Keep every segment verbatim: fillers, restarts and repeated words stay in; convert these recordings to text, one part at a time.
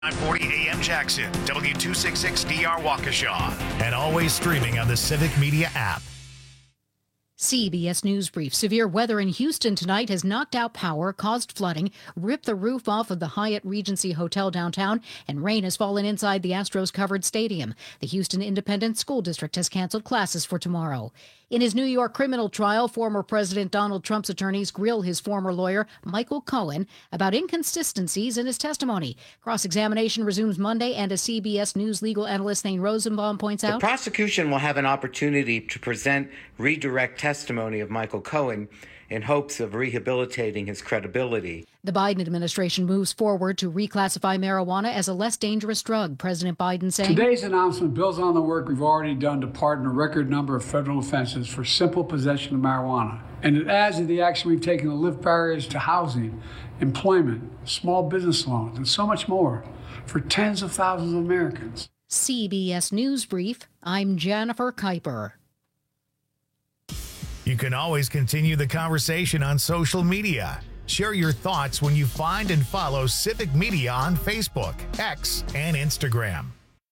nine forty A M Jackson, W two sixty-six D R Waukesha, and always streaming on the Civic Media app. C B S News Brief. Severe weather in Houston tonight has knocked out power, caused flooding, ripped the roof off of the Hyatt Regency Hotel downtown, and rain has fallen inside the Astros-covered stadium. The Houston Independent School District has canceled classes for tomorrow. In his New York criminal trial, former President Donald Trump's attorneys grill his former lawyer, Michael Cohen, about inconsistencies in his testimony. Cross-examination resumes Monday, and as C B S News legal analyst Thane Rosenbaum points out, the prosecution will have an opportunity to present redirect testimony of Michael Cohen in hopes of rehabilitating his credibility. The Biden administration moves forward to reclassify marijuana as a less dangerous drug. President Biden saying, today's announcement builds on the work we've already done to pardon a record number of federal offenses for simple possession of marijuana. And it adds to the action we've taken to lift barriers to housing, employment, small business loans, and so much more for tens of thousands of Americans. C B S News Brief, I'm Jennifer Kuiper. You can always continue the conversation on social media. Share your thoughts when you find and follow Civic Media on Facebook, X, and Instagram.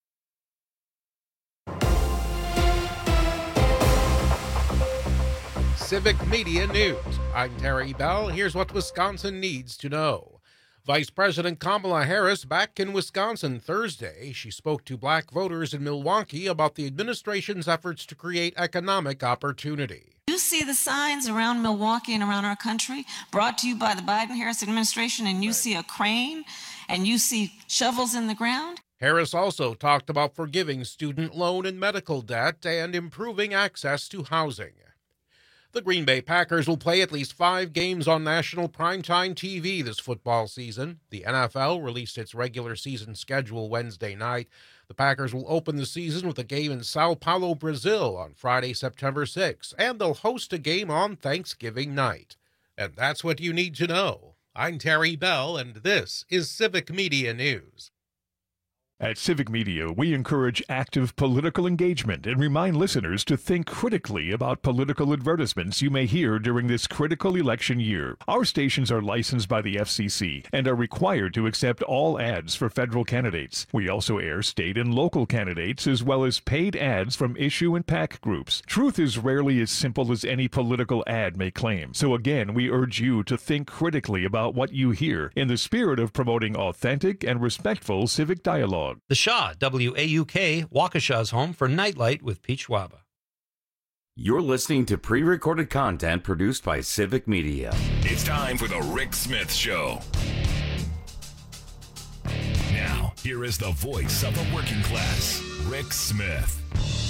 Civic Media News. I'm Terry Bell. Here's what Wisconsin needs to know. Vice President Kamala Harris back in Wisconsin Thursday. She spoke to black voters in Milwaukee about the administration's efforts to create economic opportunity. You see the signs around Milwaukee and around our country brought to you by the Biden-Harris administration, and you see a crane and you see shovels in the ground. Harris also talked about forgiving student loan and medical debt and improving access to housing. The Green Bay Packers will play at least five games on national primetime T V this football season. The N F L released its regular season schedule Wednesday night. The Packers will open the season with a game in Sao Paulo, Brazil on Friday, September sixth, and they'll host a game on Thanksgiving night. And that's what you need to know. I'm Terry Bell, and this is Civic Media News. At Civic Media, we encourage active political engagement and remind listeners to think critically about political advertisements you may hear during this critical election year. Our stations are licensed by the F C C and are required to accept all ads for federal candidates. We also air state and local candidates as well as paid ads from issue and PAC groups. Truth is rarely as simple as any political ad may claim. So again, we urge you to think critically about what you hear in the spirit of promoting authentic and respectful civic dialogue. The Shaw, W A U K, Waukesha's home for Nightlight with Peach Waba. You're listening to pre-recorded content produced by Civic Media. It's time for the Rick Smith Show. Now, here is the voice of the working class, Rick Smith.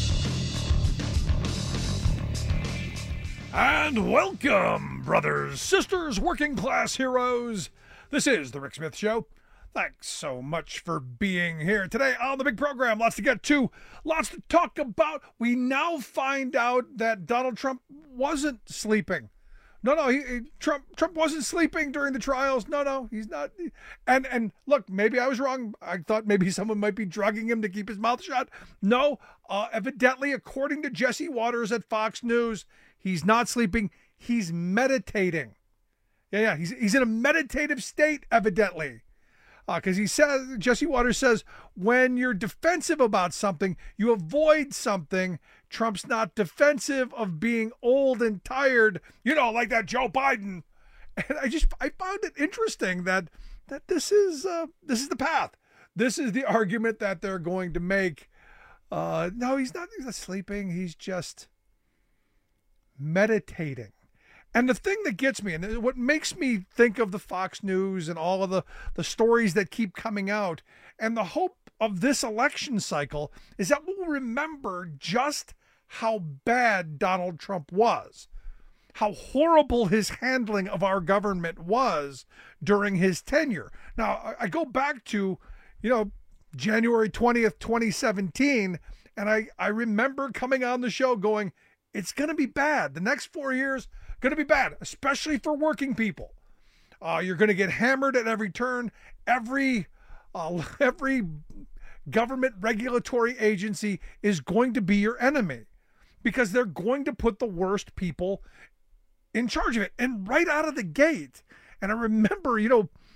And welcome, brothers, sisters, working class heroes. This is the Rick Smith Show. Thanks so much for being here today on the big program. Lots to get to, lots to talk about. We now find out that Donald Trump wasn't sleeping. No, no, he, he, Trump Trump wasn't sleeping during the trials. No, no, he's not. And and look, maybe I was wrong. I thought maybe someone might be drugging him to keep his mouth shut. No, uh, evidently, according to Jesse Waters at Fox News, he's not sleeping. He's meditating. Yeah, yeah, he's he's in a meditative state, evidently. Because uh, he says, Jesse Waters says, when you're defensive about something, you avoid something. Trump's not defensive of being old and tired, you know, like that Joe Biden. And I just, I found it interesting that that this is uh, this is the path. This is the argument that they're going to make. Uh, no, he's not, he's not sleeping. He's just meditating. And the thing that gets me, and what makes me think of the Fox News and all of the, the stories that keep coming out, and the hope of this election cycle is that we'll remember just how bad Donald Trump was, how horrible his handling of our government was during his tenure. Now, I go back to, you know, January twentieth, twenty seventeen, and I, I remember coming on the show going, it's going to be bad. The next four years, going to be bad, especially for working people. Uh, you're going to get hammered at every turn. Every uh, every government regulatory agency is going to be your enemy because they're going to put the worst people in charge of it. And right out of the gate, and I remember, you know,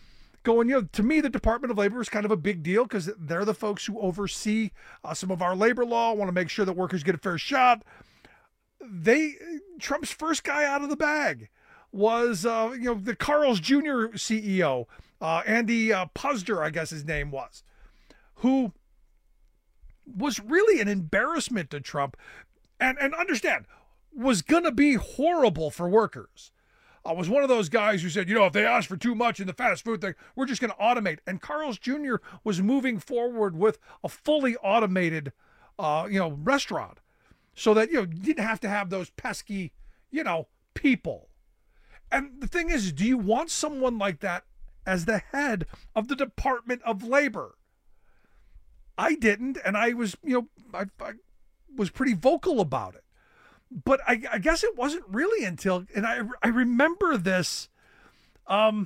going, you know, to me, the Department of Labor is kind of a big deal because they're the folks who oversee uh, some of our labor law, want to make sure that workers get a fair shot. They, Trump's first guy out of the bag was, uh, you know, the Carl's Junior C E O, uh, Andy uh, Puzder, I guess his name was, who was really an embarrassment to Trump, and, and understand, was going to be horrible for workers. I was one of those guys who said, you know, if they ask for too much in the fast food thing, we're just going to automate. And Carl's Junior was moving forward with a fully automated, uh, you know, restaurant so that, you know, you didn't have to have those pesky, you know, people. And the thing is, do you want someone like that as the head of the Department of Labor? I didn't, and I was, you know, I, I was pretty vocal about it. But I, I guess it wasn't really until, and I I remember this, um,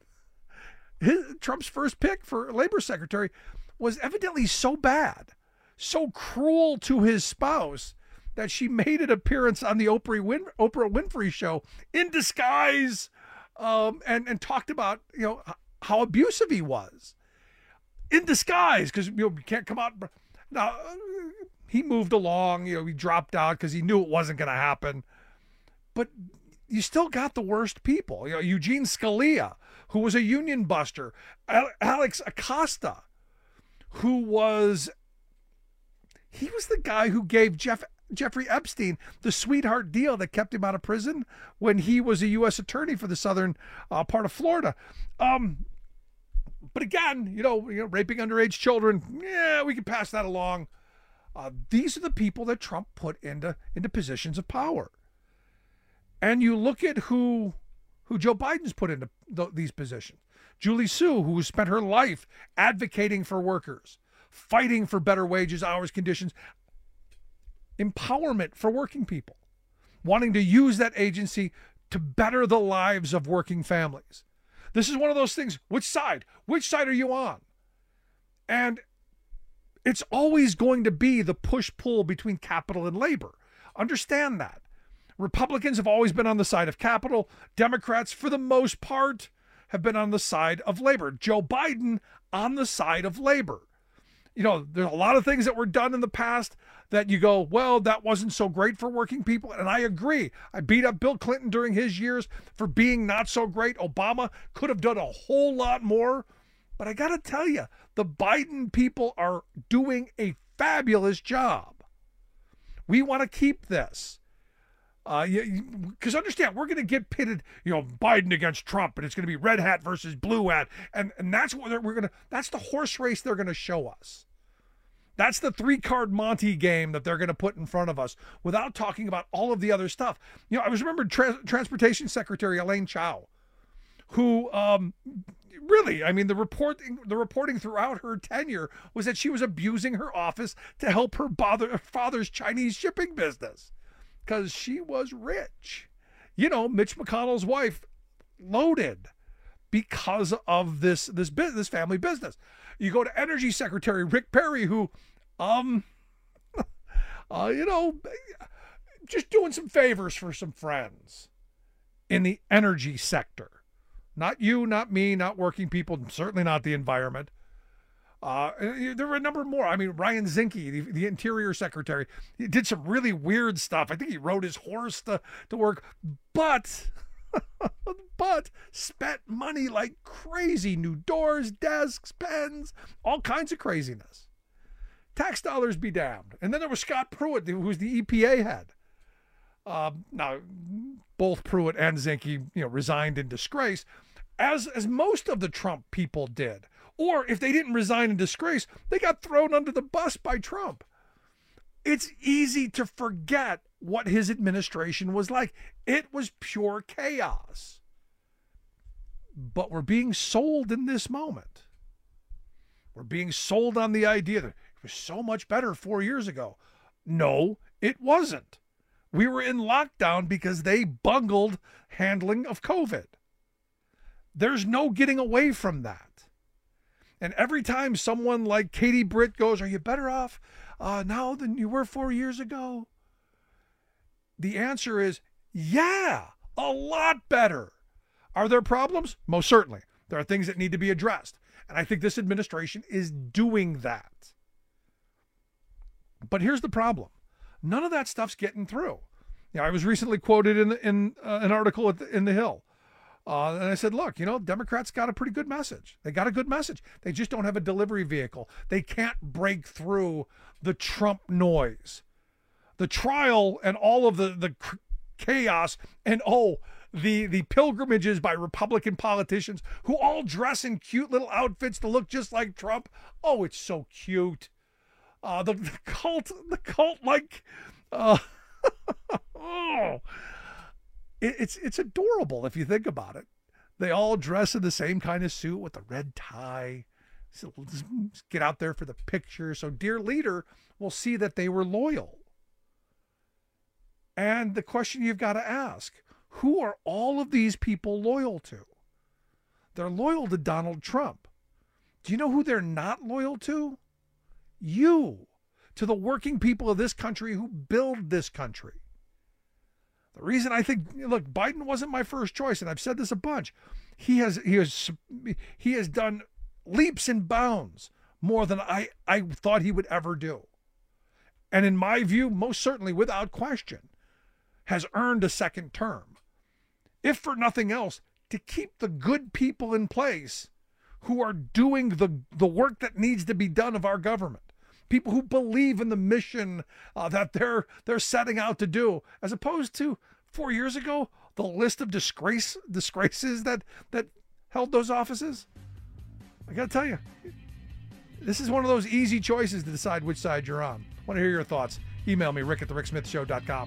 his, Trump's first pick for labor secretary was evidently so bad, so cruel to his spouse, that she made an appearance on the Oprah, Win, Oprah Winfrey show in disguise, um, and, and talked about, you know, how abusive he was. In disguise, because, you know, you can't come out. Now, he moved along, you know, he dropped out because he knew it wasn't going to happen. But you still got the worst people. You know, Eugene Scalia, who was a union buster. Alex Acosta, who was, he was the guy who gave Jeff Jeffrey Epstein the sweetheart deal that kept him out of prison when he was a U S attorney for the southern uh, part of Florida. Um, but again, you know, you know, raping underage children, yeah, we can pass that along. Uh, these are the people that Trump put into into positions of power. And you look at who who Joe Biden's put into th- these positions. Julie Su, who spent her life advocating for workers, fighting for better wages, hours, conditions, empowerment for working people, wanting to use that agency to better the lives of working families. This is one of those things. Which side? Which side are you on? And it's always going to be the push-pull between capital and labor. Understand that. Republicans have always been on the side of capital. Democrats, for the most part, have been on the side of labor. Joe Biden on the side of labor. You know, there's a lot of things that were done in the past that you go, well, that wasn't so great for working people. And I agree. I beat up Bill Clinton during his years for being not so great. Obama could have done a whole lot more. But I got to tell you, the Biden people are doing a fabulous job. We want to keep this. Uh, because understand, we're going to get pitted, you know, Biden against Trump, and it's going to be red hat versus blue hat. And, and that's what we're going to, that's the horse race they're going to show us. That's the three-card Monte game that they're going to put in front of us without talking about all of the other stuff. You know, I was remembered Tra- Transportation Secretary Elaine Chao, who, um, really, I mean, the reporting the reporting throughout her tenure was that she was abusing her office to help her bother, father's Chinese shipping business because she was rich. You know, Mitch McConnell's wife loaded because of this this business, family business. You go to Energy Secretary Rick Perry, who, um, uh, you know, just doing some favors for some friends in the energy sector. Not you, not me, not working people, certainly not the environment. Uh, there were a number more. I mean, Ryan Zinke, the, the Interior Secretary, he did some really weird stuff. I think he rode his horse to, to work, but, but spent money like crazy. New doors, desks, pens, all kinds of craziness. Tax dollars be damned. And then there was Scott Pruitt, who was the E P A head. Uh, now, both Pruitt and Zinke, you know, resigned in disgrace, as as most of the Trump people did. Or if they didn't resign in disgrace, they got thrown under the bus by Trump. It's easy to forget what his administration was like. It was pure chaos. But we're being sold in this moment. We're being sold on the idea that it was so much better four years ago. No, it wasn't. We were in lockdown because they bungled handling of COVID. There's no getting away from that. And every time someone like Katie Britt goes, are you better off uh, now than you were four years ago? The answer is, yeah, a lot better. Are there problems? Most certainly. There are things that need to be addressed. And I think this administration is doing that. But here's the problem. None of that stuff's getting through. You know, I was recently quoted in in uh, an article at the, in The Hill. Uh, and I said, look, you know, Democrats got a pretty good message. They got a good message. They just don't have a delivery vehicle. They can't break through the Trump noise. The trial and all of the, the chaos and, oh, the, the pilgrimages by Republican politicians who all dress in cute little outfits to look just like Trump. Oh, it's so cute. Uh, the, the cult, the cult like, uh, oh, It's it's adorable if you think about it. They all dress in the same kind of suit with the red tie. So let's get out there for the picture. So dear leader will see that they were loyal. And the question you've got to ask, who are all of these people loyal to? They're loyal to Donald Trump. Do you know who they're not loyal to? You. To the working people of this country who build this country. The reason I think, look, Biden wasn't my first choice, and I've said this a bunch. He has he has he has done leaps and bounds more than I, I thought he would ever do. And in my view, most certainly, without question, has earned a second term. If for nothing else, to keep the good people in place who are doing the, the work that needs to be done of our government. People who believe in the mission uh, that they're they're setting out to do, as opposed to four years ago, the list of disgrace disgraces that that held those offices. I got to tell you, this is one of those easy choices to decide which side you're on. I want to hear your thoughts. Email me, rick at the rick smith show dot com.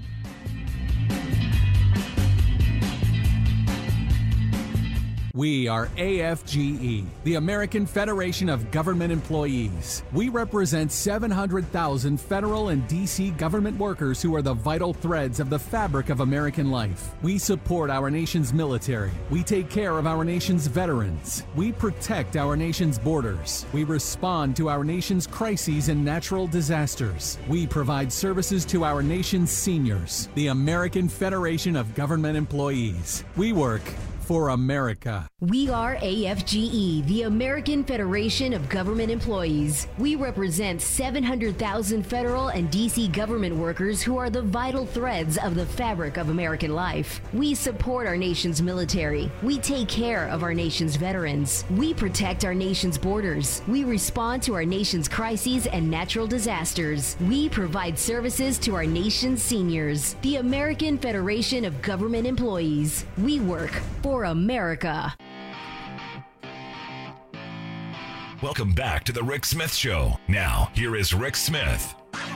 We are A F G E, the American Federation of Government Employees. We represent seven hundred thousand federal and D C government workers who are the vital threads of the fabric of American life. We support our nation's military. We take care of our nation's veterans. We protect our nation's borders. We respond to our nation's crises and natural disasters. We provide services to our nation's seniors. The American Federation of Government Employees. We work for America. We are A F G E, the American Federation of Government Employees. We represent seven hundred thousand federal and D C government workers who are the vital threads of the fabric of American life. We support our nation's military. We take care of our nation's veterans. We protect our nation's borders. We respond to our nation's crises and natural disasters. We provide services to our nation's seniors. The American Federation of Government Employees. We work for America. Welcome back to the Rick Smith Show. Now, here is Rick Smith.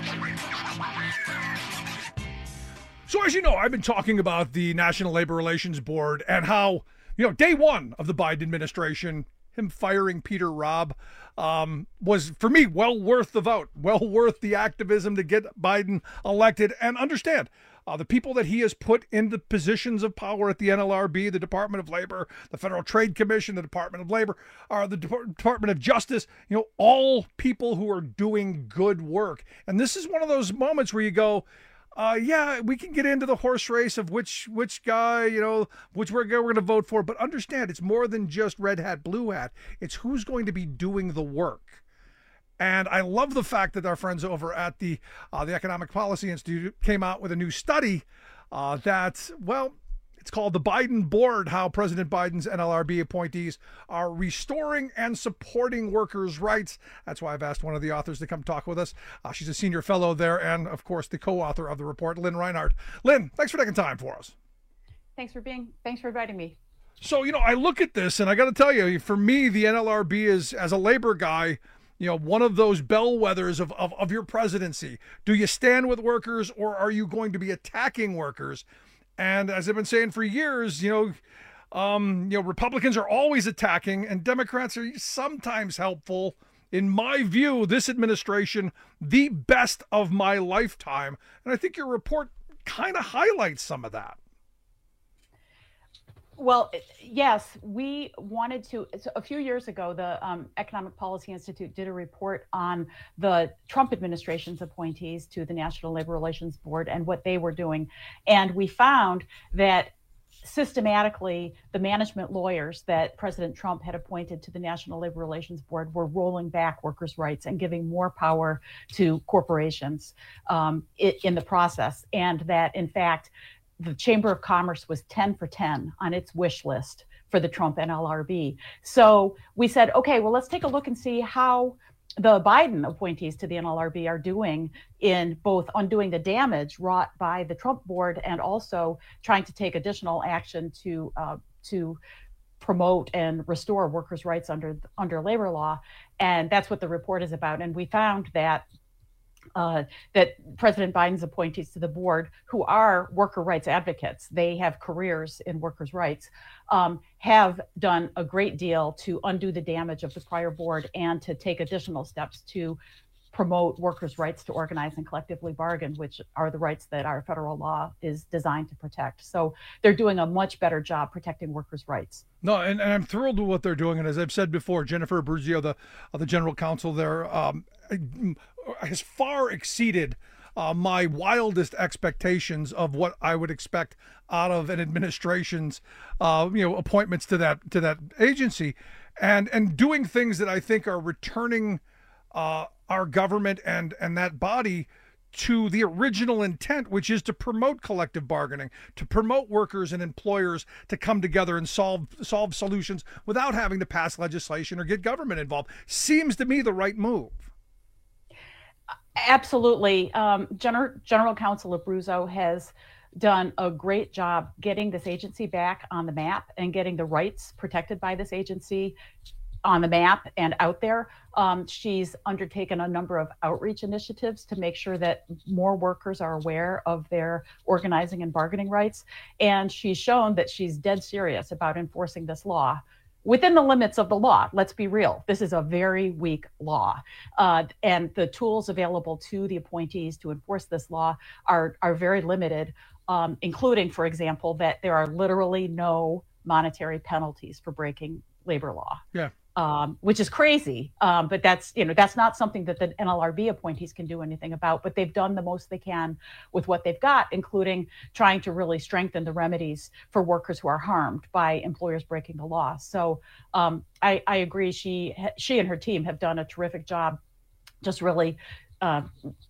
So as you know, I've been talking about the National Labor Relations Board and how, you know, day one of the Biden administration, him firing Peter Robb, um, was, for me, well worth the vote, well worth the activism to get Biden elected. And understand, Uh, the people that he has put in the positions of power at the N L R B, the Department of Labor, the Federal Trade Commission, the Department of Labor, uh, the Dep- Department of Justice, you know, all people who are doing good work. And this is one of those moments where you go, uh, yeah, we can get into the horse race of which which guy, you know, which we're, we're going to vote for. But understand, it's more than just red hat, blue hat. It's who's going to be doing the work. And I love the fact that our friends over at the uh, the Economic Policy Institute came out with a new study uh, that, well, it's called the Biden Board, how President Biden's N L R B appointees are restoring and supporting workers' rights. That's why I've asked one of the authors to come talk with us. Uh, she's a senior fellow there and, of course, the co-author of the report, Lynn Reinhardt. Lynn, thanks for taking time for us. Thanks for being, thanks for inviting me. So, you know, I look at this and I got to tell you, for me, the N L R B is, as a labor guy, you know, one of those bellwethers of, of, of your presidency. Do you stand with workers or are you going to be attacking workers? And as I've been saying for years, you know, um, you know, Republicans are always attacking and Democrats are sometimes helpful. In my view, this administration, the best of my lifetime. And I think your report kind of highlights some of that. Well, yes, we wanted to. So a few years ago, the um, Economic Policy Institute did a report on the Trump administration's appointees to the National Labor Relations Board and what they were doing. And we found that systematically, the management lawyers that President Trump had appointed to the National Labor Relations Board were rolling back workers' rights and giving more power to corporations um, in the process. And that, in fact, the Chamber of Commerce was ten for ten on its wish list for the Trump N L R B. So we said, okay, well, let's take a look and see how the Biden appointees to the N L R B are doing in both undoing the damage wrought by the Trump board and also trying to take additional action to uh, to promote and restore workers' rights under under labor law. And that's what the report is about. And we found that uh, that President Biden's appointees to the board, who are worker rights advocates, they have careers in workers' rights, um, have done a great deal to undo the damage of the prior board and to take additional steps to promote workers' rights to organize and collectively bargain, which are the rights that our federal law is designed to protect. So they're doing a much better job protecting workers' rights. No, and, and I'm thrilled with what they're doing. And as I've said before, Jennifer Abruzzo, the uh, the general counsel there, um, has far exceeded uh, my wildest expectations of what I would expect out of an administration's, uh, you know, appointments to that to that agency, and and doing things that I think are returning uh, our government and and that body to the original intent, which is to promote collective bargaining, to promote workers and employers to come together and solve solve solutions without having to pass legislation or get government involved. Seems to me the right move. Absolutely. Um, General, General Counsel Abruzzo has done a great job getting this agency back on the map and getting the rights protected by this agency on the map and out there. Um, she's undertaken a number of outreach initiatives to make sure that more workers are aware of their organizing and bargaining rights. And she's shown that she's dead serious about enforcing this law within the limits of the law. Let's be real. This is a very weak law. Uh, and the tools available to the appointees to enforce this law are, are very limited, um, including, for example, that there are literally no monetary penalties for breaking labor law. Yeah. Um, which is crazy, um, but that's you know that's not something that the N L R B appointees can do anything about. But they've done the most they can with what they've got, including trying to really strengthen the remedies for workers who are harmed by employers breaking the law. So um, I, I agree. She she and her team have done a terrific job, just really uh,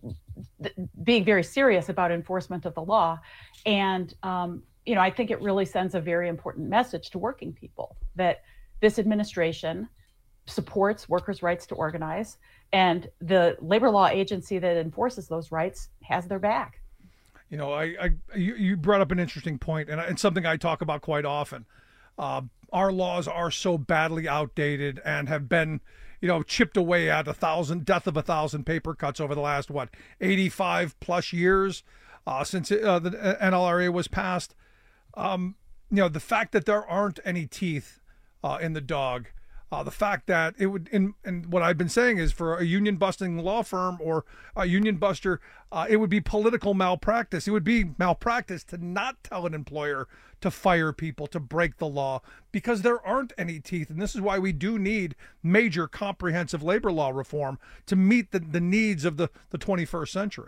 th- being very serious about enforcement of the law. And um, you know I think it really sends a very important message to working people that this administration supports workers' rights to organize, and the labor law agency that enforces those rights has their back. You know, I, I you, you brought up an interesting point, and it's something I talk about quite often. Uh, our laws are so badly outdated and have been, you know, chipped away at a thousand, death of a thousand paper cuts over the last, what, eighty-five plus years uh, since it, uh, the N L R A was passed. Um, you know, the fact that there aren't any teeth Uh, in the dog, uh, the fact that it would, in, and what I've been saying is for a union busting law firm or a union buster, uh, it would be political malpractice. It would be malpractice to not tell an employer to fire people, to break the law, because there aren't any teeth. And this is why we do need major comprehensive labor law reform to meet the, the needs of the, the twenty-first century.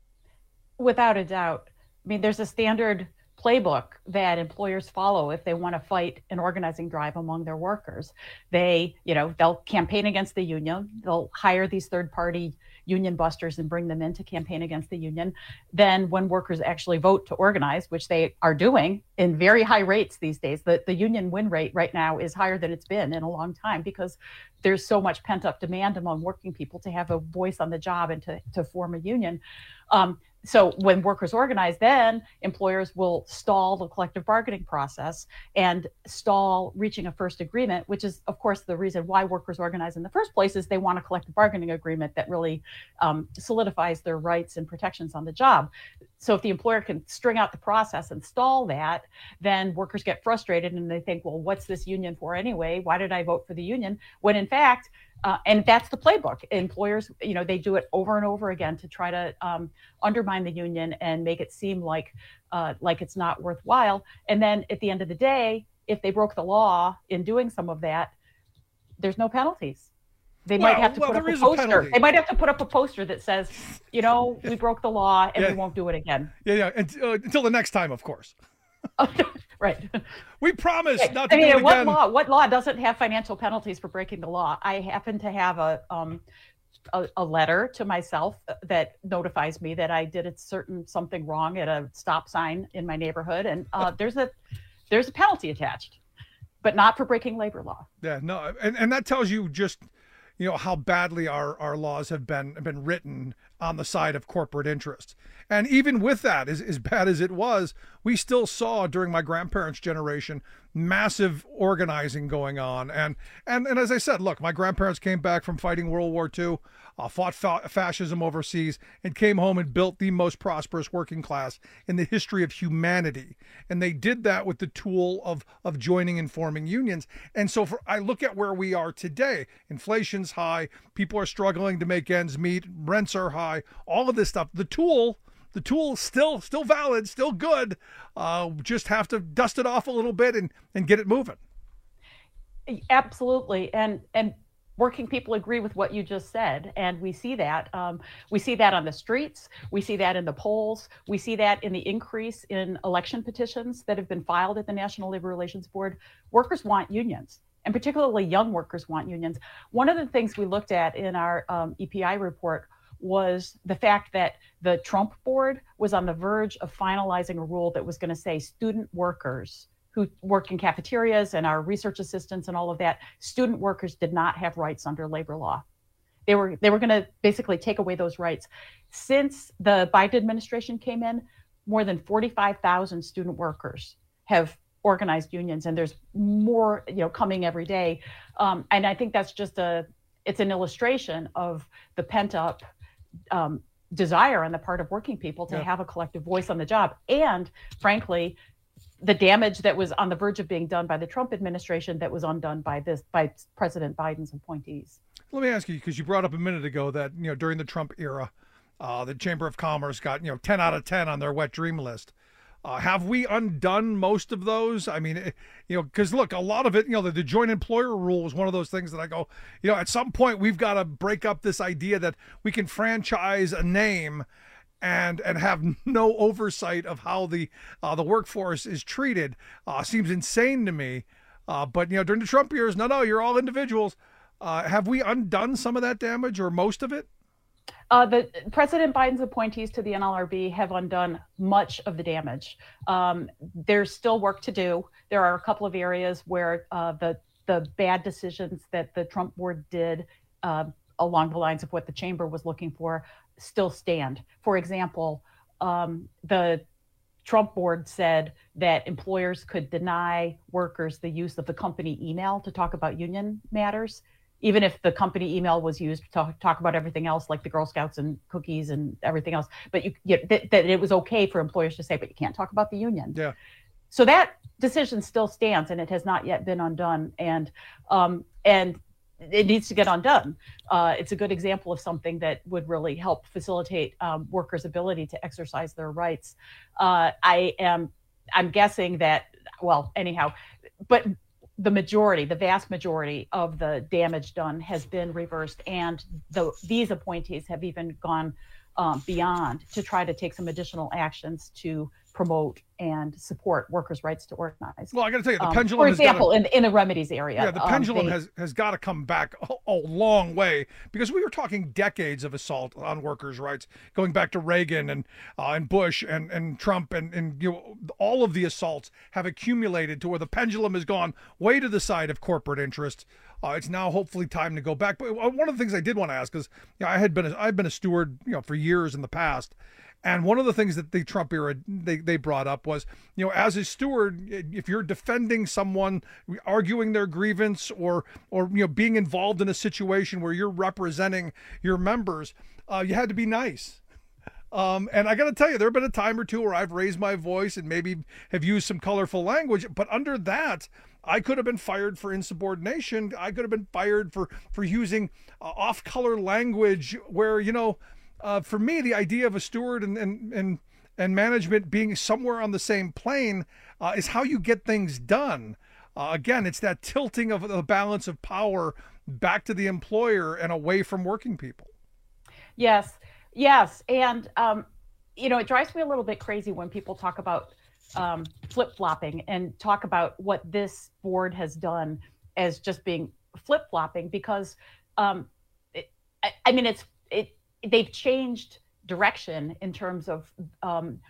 Without a doubt. I mean, there's a standard playbook that employers follow if they want to fight an organizing drive among their workers. They, you know, they'll campaign against the union. They'll hire these third-party union busters and bring them in to campaign against the union. Then when workers actually vote to organize, which they are doing in very high rates these days, the, the union win rate right now is higher than it's been in a long time because there's so much pent-up demand among working people to have a voice on the job and to, to form a union. Um, So when workers organize, then employers will stall the collective bargaining process and stall reaching a first agreement, which is, of course, the reason why workers organize in the first place is they want a collective bargaining agreement that really um, solidifies their rights and protections on the job. So if the employer can string out the process and stall that, then workers get frustrated and they think, well, what's this union for anyway? Why did I vote for the union? When in fact, Uh, and that's the playbook. Employers, you know, they do it over and over again to try to um, undermine the union and make it seem like uh, like it's not worthwhile. And then at the end of the day, if they broke the law in doing some of that, there's no penalties. They well, might have to well, put up a a poster. A they might have to put up a poster that says, you know, we broke the law and yeah. we won't do it again. Yeah, yeah. And, uh, until the next time, of course. Right. We promise right. not to I mean, do it what again. law? What law doesn't have financial penalties for breaking the law? I happen to have a um, a, a letter to myself that notifies me that I did a certain something wrong at a stop sign in my neighborhood, and uh, there's a there's a penalty attached, but not for breaking labor law. Yeah, no, and, and that tells you just, you know, how badly our, our laws have been been written on the side of corporate interests. And even with that, as, as bad as it was, we still saw during my grandparents' generation massive organizing going on. And and and as I said, look, my grandparents came back from fighting World War Two, uh, fought fa- fascism overseas, and came home and built the most prosperous working class in the history of humanity. And they did that with the tool of of joining and forming unions. And so for I look at where we are today. Inflation's high. People are struggling to make ends meet. Rents are high. All of this stuff. The tool The tool is still still valid, still good. Uh, just have to dust it off a little bit and, and get it moving. Absolutely, and and working people agree with what you just said, and we see that. Um, we see that on the streets. We see that in the polls. We see that in the increase in election petitions that have been filed at the National Labor Relations Board. Workers want unions, and particularly young workers want unions. One of the things we looked at in our um, E P I report was the fact that the Trump board was on the verge of finalizing a rule that was going to say student workers who work in cafeterias and are research assistants and all of that, student workers did not have rights under labor law. They were they were going to basically take away those rights. Since the Biden administration came in, more than forty-five thousand student workers have organized unions, and there's more, you know, coming every day. Um, and I think that's just a it's an illustration of the pent up Um, desire on the part of working people to Yeah. have a collective voice on the job. And frankly, the damage that was on the verge of being done by the Trump administration that was undone by this, by President Biden's appointees. Let me ask you, because you brought up a minute ago that, you know, during the Trump era, uh, the Chamber of Commerce got, you know, ten out of ten on their wet dream list. Uh, have we undone most of those? I mean, it, you know, because look, a lot of it, you know, the, the joint employer rule is one of those things that I go, you know, at some point we've got to break up this idea that we can franchise a name and and have no oversight of how the uh, the workforce is treated. Uh, seems insane to me. Uh, but, you know, during the Trump years, no, no, you're all individuals. Uh, have we undone some of that damage or most of it? Uh, the President Biden's appointees to the N L R B have undone much of the damage. Um, there's still work to do. There are a couple of areas where uh, the the bad decisions that the Trump board did uh, along the lines of what the chamber was looking for still stand. For example, um, the Trump board said that employers could deny workers the use of the company email to talk about union matters, even if the company email was used to talk, talk about everything else, like the Girl Scouts and cookies and everything else. But you, you that, that it was okay for employers to say, but you can't talk about the union. Yeah. So that decision still stands, and it has not yet been undone. And um, and it needs to get undone. Uh, it's a good example of something that would really help facilitate um, workers' ability to exercise their rights. Uh, I am, I'm guessing that, well, anyhow, but the majority, the vast majority of the damage done has been reversed, and the, these appointees have even gone um, beyond to try to take some additional actions to promote and support workers' rights to organize. Well, I got to tell you, the um, pendulum. For has example, gotta, in in the remedies area. Yeah, the um, pendulum they, has has got to come back a, a long way, because we were talking decades of assault on workers' rights, going back to Reagan and uh, and Bush and and Trump and and you know, all of the assaults have accumulated to where the pendulum has gone way to the side of corporate interest. Uh, it's now hopefully time to go back. But one of the things I did want to ask is, you know, I had been a, I've been a steward, you know, for years in the past. And one of the things that the Trump era they, they brought up was, you know, as a steward, if you're defending someone, arguing their grievance, or or you know being involved in a situation where you're representing your members, uh, you had to be nice. Um, and I got to tell you, there have been a time or two where I've raised my voice and maybe have used some colorful language, but under that, I could have been fired for insubordination. I could have been fired for for using uh, off-color language where, you know. Uh, for me, the idea of a steward and and and, and management being somewhere on the same plane uh, is how you get things done. Uh, again, it's that tilting of the balance of power back to the employer and away from working people. Yes, yes, and um, you know, it drives me a little bit crazy when people talk about um, flip-flopping and talk about what this board has done as just being flip-flopping, because um, it, I, I mean, it's it they've changed direction in terms of um,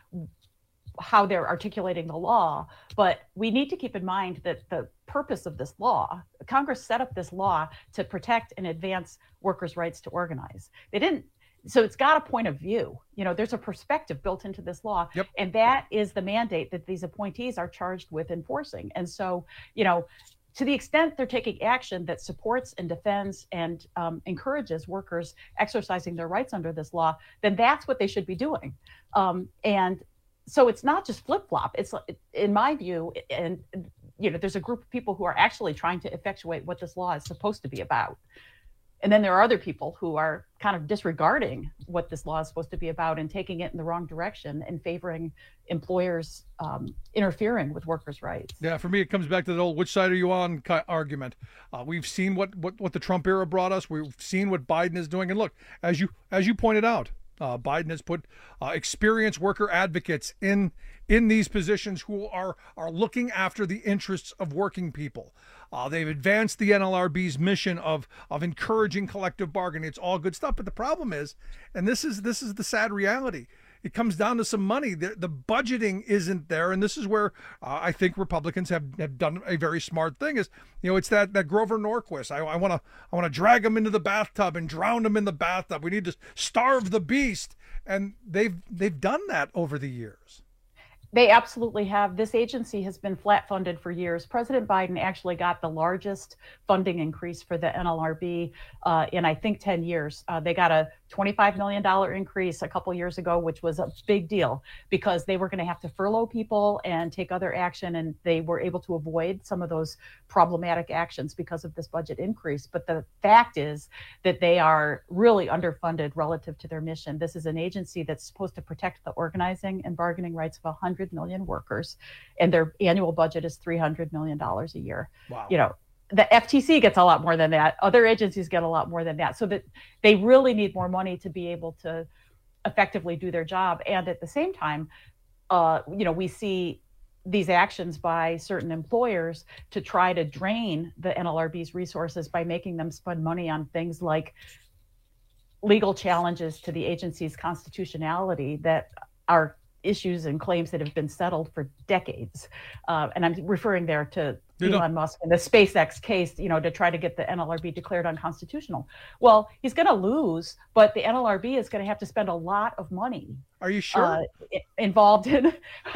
how they're articulating the law. But we need to keep in mind that the purpose of this law, Congress set up this law to protect and advance workers' rights to organize. They didn't. So it's got a point of view. You know, there's a perspective built into this law, yep. and that is the mandate that these appointees are charged with enforcing. And so, you know, to the extent they're taking action that supports and defends and um, encourages workers exercising their rights under this law, then that's what they should be doing. Um, and so it's not just flip-flop. It's, in my view, and you know, there's a group of people who are actually trying to effectuate what this law is supposed to be about. And then there are other people who are kind of disregarding what this law is supposed to be about and taking it in the wrong direction and favoring employers um, interfering with workers' rights. Yeah, for me, it comes back to the old "which side are you on" argument. Uh, we've seen what, what what the Trump era brought us. We've seen what Biden is doing. And look, as you as you pointed out, uh, Biden has put uh, experienced worker advocates in in these positions who are are looking after the interests of working people. Uh, they've advanced the N L R B's mission of of encouraging collective bargaining. It's all good stuff, but the problem is, and this is this is the sad reality, it comes down to some money. The, the budgeting isn't there, and this is where uh, I think Republicans have, have done a very smart thing. Is you know it's that that Grover Norquist. I want to I want to drag him into the bathtub and drown him in the bathtub. We need to starve the beast, and they've they've done that over the years. They absolutely have. This agency has been flat funded for years. President Biden actually got the largest funding increase for the N L R B uh, in, I think, ten years. Uh, they got a twenty-five million dollars increase a couple years ago, which was a big deal because they were going to have to furlough people and take other action, and they were able to avoid some of those problematic actions because of this budget increase. But the fact is that they are really underfunded relative to their mission. This is an agency that's supposed to protect the organizing and bargaining rights of one hundred million workers, and their annual budget is three hundred million dollars a year. Wow. You know, the F T C gets a lot more than that. Other agencies get a lot more than that. So that they really need more money to be able to effectively do their job. And at the same time, uh, you know, we see these actions by certain employers to try to drain the N L R B's resources by making them spend money on things like legal challenges to the agency's constitutionality that are issues and claims that have been settled for decades. Uh, and I'm referring there to you Elon know. Musk and the SpaceX case, you know, to try to get the N L R B declared unconstitutional. Well, he's going to lose, but the N L R B is going to have to spend a lot of money. Are you sure? Uh, involved in,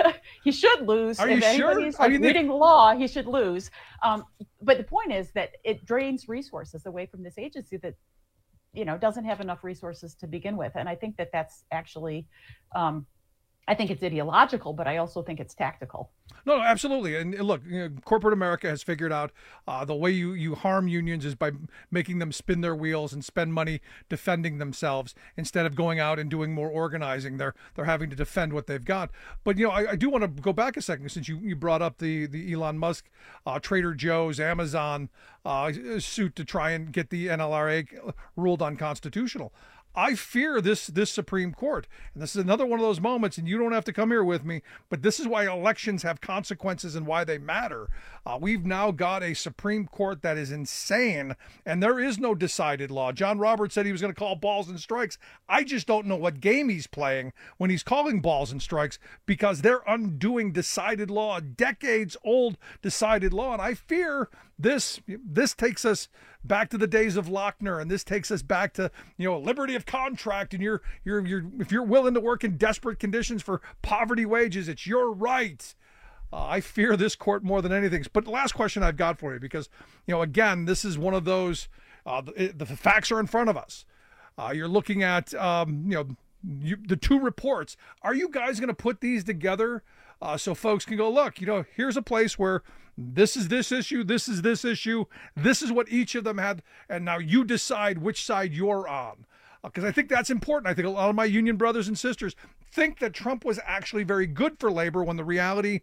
he should lose. Are if you sure? anybody's like, I mean, reading they... the law, he should lose. Um, but the point is that it drains resources away from this agency that, you know, doesn't have enough resources to begin with. And I think that that's actually, um, I think it's ideological, but I also think it's tactical. No, absolutely. And look, you know, corporate America has figured out uh, the way you, you harm unions is by making them spin their wheels and spend money defending themselves instead of going out and doing more organizing. They're they're having to defend what they've got. But, you know, I, I do want to go back a second since you, you brought up the, the Elon Musk, uh, Trader Joe's, Amazon uh, suit to try and get the N L R A ruled unconstitutional. I fear this this Supreme Court, and this is another one of those moments, and you don't have to come here with me, but this is why elections have consequences and why they matter. Uh, we've now got a Supreme Court that is insane, and there is no decided law. John Roberts said he was going to call balls and strikes. I just don't know what game he's playing when he's calling balls and strikes, because they're undoing decided law, decades old decided law, and I fear this this takes us back to the days of Lochner, and this takes us back to, you know, liberty of contract, and you're you're you're if you're willing to work in desperate conditions for poverty wages, it's your right. Uh, I fear this court more than anything. But the last question I've got for you, because, you know, again, this is one of those, uh, the, the facts are in front of us. Uh, you're looking at, um, you know, you, the two reports. Are you guys going to put these together uh, so folks can go, look, you know, here's a place where this is this issue, this is this issue, this is what each of them had, and now you decide which side you're on. Because uh, I think that's important. I think a lot of my union brothers and sisters think that Trump was actually very good for labor when the reality,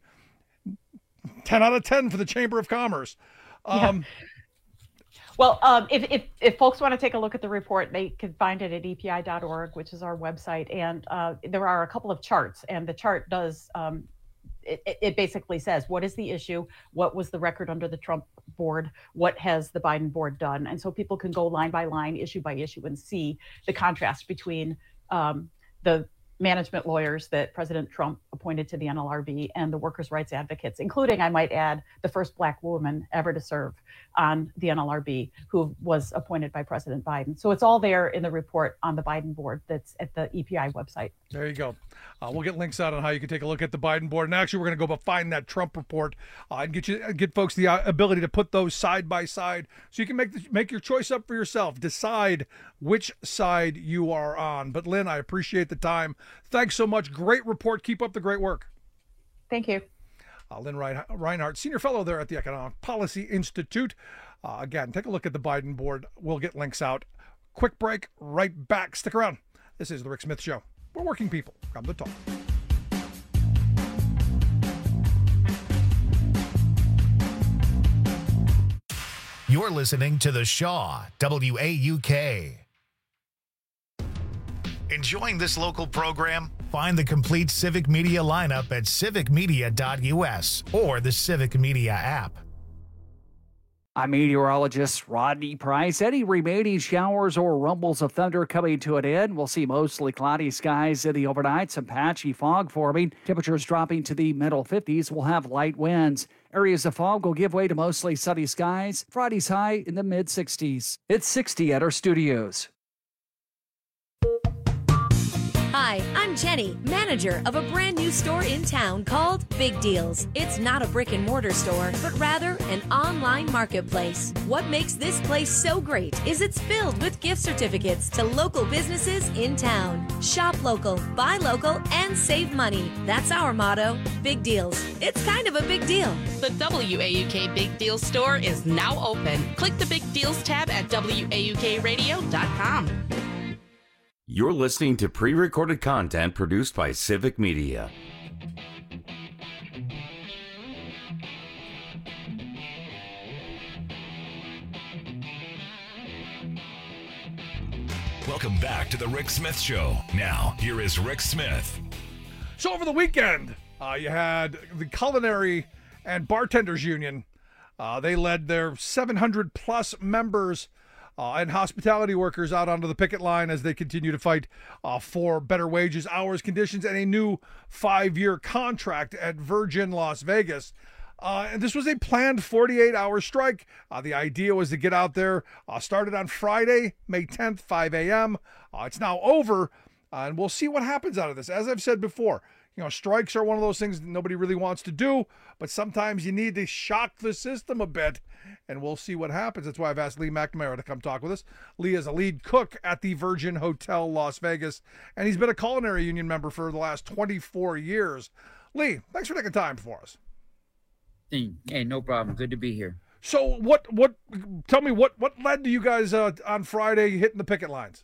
ten out of ten for the Chamber of Commerce. Um, yeah. Well, um, if, if, if folks want to take a look at the report, they can find it at E P I dot org, which is our website. And uh, there are a couple of charts, and the chart does um, it, it basically says, what is the issue? What was the record under the Trump board? What has the Biden board done? And so people can go line by line, issue by issue, and see the contrast between um, the management lawyers that President Trump appointed to the N L R B and the workers' rights advocates, including, I might add, the first Black woman ever to serve on the N L R B, who was appointed by President Biden. So it's all there in the report on the Biden board that's at the E P I website. There you go. Uh, we'll get links out on how you can take a look at the Biden board. And actually, we're going to go find that Trump report uh, and get you get folks the uh, ability to put those side by side so you can make the, make your choice up for yourself. Decide which side you are on. But Lynn, I appreciate the time. Thanks so much. Great report. Keep up the great work. Thank you. Uh, Lynn Reinhart, Senior Fellow there at the Economic Policy Institute. Uh, again, take a look at the Biden board. We'll get links out. Quick break, right back. Stick around. This is The Rick Smith Show. We're working people. Come to talk. You're listening to The Shaw, W A U K. Enjoying this local program? Find the complete Civic Media lineup at civic media dot U S or the Civic Media app. I'm meteorologist Rodney Price. Any remaining showers or rumbles of thunder coming to an end. We'll see mostly cloudy skies in the overnight, some patchy fog forming. Temperatures dropping to the middle fifties. We'll have light winds. Areas of fog will give way to mostly sunny skies. Friday's high in the mid sixties. It's sixty at our studios. Hi, I'm Jenny, manager of a brand new store in town called Big Deals. It's not a brick and mortar store, but rather an online marketplace. What makes this place so great is it's filled with gift certificates to local businesses in town. Shop local, buy local, and save money. That's our motto, Big Deals. It's kind of a big deal. The W A U K Big Deals store is now open. Click the Big Deals tab at W A U K radio dot com. You're listening to pre-recorded content produced by Civic Media. Welcome back to the Rick Smith Show. Now, here is Rick Smith. So over the weekend, uh, you had the Culinary and Bartenders Union. Uh, they led their seven hundred plus members Uh, and hospitality workers out onto the picket line as they continue to fight uh, for better wages, hours, conditions, and a new five-year contract at Virgin Las Vegas. Uh, and this was a planned forty-eight hour strike. Uh, the idea was to get out there, uh, started on Friday, May tenth, five a.m. Uh, it's now over, uh, and we'll see what happens out of this. As I've said before, you know, strikes are one of those things that nobody really wants to do, but sometimes you need to shock the system a bit, and we'll see what happens. That's why I've asked Lee McNamara to come talk with us. Lee is a lead cook at the Virgin Hotel Las Vegas, and he's been a culinary union member for the last twenty-four years. Lee, thanks for taking time for us. Hey, no problem. Good to be here. So what, what, tell me what, what led to you guys uh, on Friday hitting the picket lines?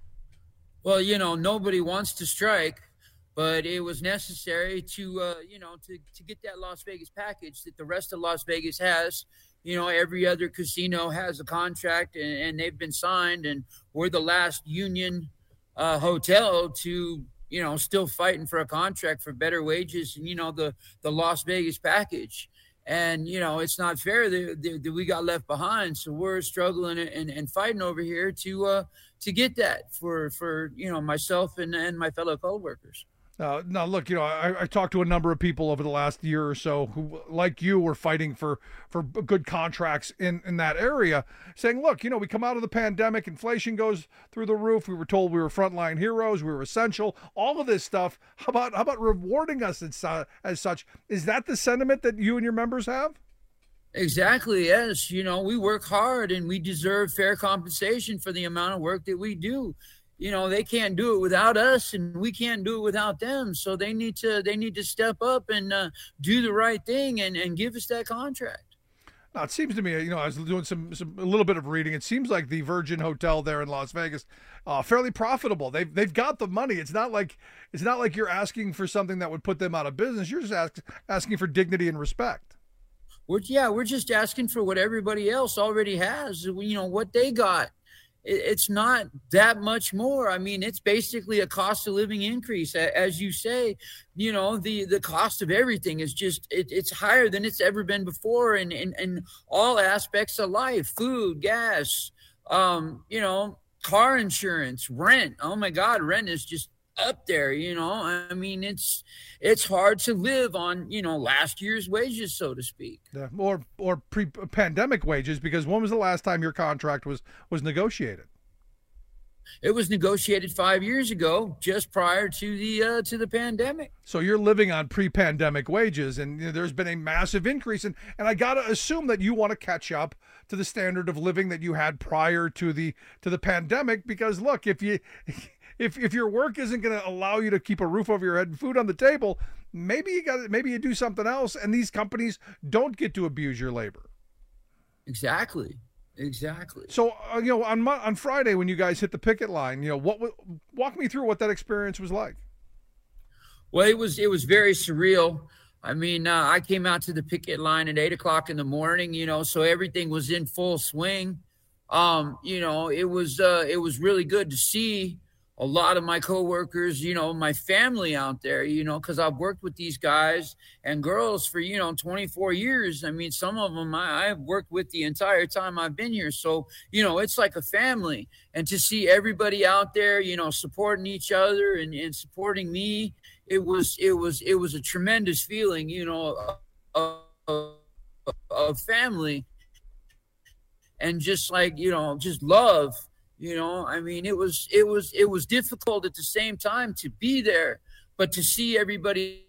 Well, you know, nobody wants to strike, but it was necessary to, uh, you know, to, to get that Las Vegas package that the rest of Las Vegas has. You know, every other casino has a contract, and, and they've been signed, and we're the last union uh, hotel to, you know, still fighting for a contract for better wages and, you know, the, the Las Vegas package. And, you know, it's not fair that, that, that we got left behind. So we're struggling and, and fighting over here to uh, to get that for, for, you know, myself and, and my fellow co-workers. Uh, now, look, you know, I, I talked to a number of people over the last year or so who, like you, were fighting for, for good contracts in, in that area, saying, look, you know, we come out of the pandemic, inflation goes through the roof. We were told we were frontline heroes, we were essential, all of this stuff. How about how about rewarding us as, uh, as such? Is that the sentiment that you and your members have? Exactly, yes. You know, we work hard and we deserve fair compensation for the amount of work that we do. You know, they can't do it without us, and we can't do it without them. So they need to they need to step up and uh, do the right thing and, and give us that contract. Now, it seems to me, you know, I was doing some, some a little bit of reading. It seems like the Virgin Hotel there in Las Vegas, uh, fairly profitable. They've they've got the money. It's not like it's not like you're asking for something that would put them out of business. You're just ask, asking for dignity and respect. We're, yeah, we're just asking for what everybody else already has. You know, what they got. it's not that much more. I mean, it's basically a cost of living increase. As you say, you know, the, the cost of everything is just, it, it's higher than it's ever been before in, in, in all aspects of life, food, gas, um, you know, car insurance, rent. Oh my God, rent is just up there, you know. I mean, it's it's hard to live on, you know, last year's wages, so to speak. Yeah, or or pre-pandemic wages, because when was the last time your contract was was negotiated? It was negotiated five years ago, just prior to the uh, to the pandemic. So you're living on pre-pandemic wages, and you know, there's been a massive increase, and and I gotta assume that you want to catch up to the standard of living that you had prior to the to the pandemic. Because look, if you If if your work isn't going to allow you to keep a roof over your head and food on the table, maybe you got maybe you do something else, and these companies don't get to abuse your labor. Exactly, exactly. So uh, you know, on on Friday when you guys hit the picket line, you know, what walk me through what that experience was like. Well, it was it was very surreal. I mean, uh, I came out to the picket line at eight o'clock in the morning. You know, so everything was in full swing. Um, you know, it was uh, it was really good to see a lot of my coworkers, you know, my family out there, you know, because I've worked with these guys and girls for, you know, twenty-four years. I mean, some of them I, I've worked with the entire time I've been here. So, you know, it's like a family. And to see everybody out there, you know, supporting each other and, and supporting me, it was, it was, it was a tremendous feeling, you know, of, of, of family and just like, you know, just love. You know, I mean, it was it was it was difficult at the same time to be there, but to see everybody